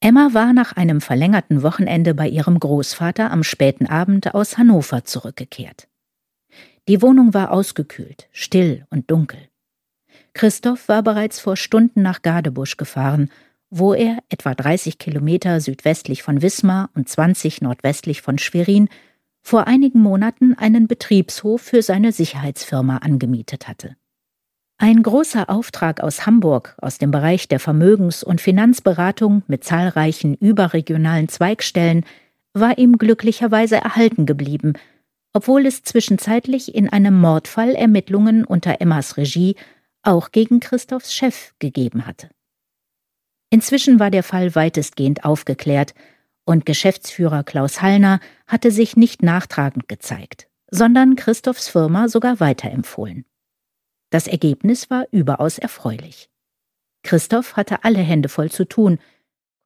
Emma war nach einem verlängerten Wochenende bei ihrem Großvater am späten Abend aus Hannover zurückgekehrt. Die Wohnung war ausgekühlt, still und dunkel. Christoph war bereits vor Stunden nach Gadebusch gefahren, wo er, etwa 30 Kilometer südwestlich von Wismar und 20 nordwestlich von Schwerin, vor einigen Monaten einen Betriebshof für seine Sicherheitsfirma angemietet hatte. Ein großer Auftrag aus Hamburg, aus dem Bereich der Vermögens- und Finanzberatung mit zahlreichen überregionalen Zweigstellen, war ihm glücklicherweise erhalten geblieben, obwohl es zwischenzeitlich in einem Mordfall Ermittlungen unter Emmas Regie auch gegen Christophs Chef gegeben hatte. Inzwischen war der Fall weitestgehend aufgeklärt und Geschäftsführer Klaus Hallner hatte sich nicht nachtragend gezeigt, sondern Christophs Firma sogar weiterempfohlen. Das Ergebnis war überaus erfreulich. Christoph hatte alle Hände voll zu tun,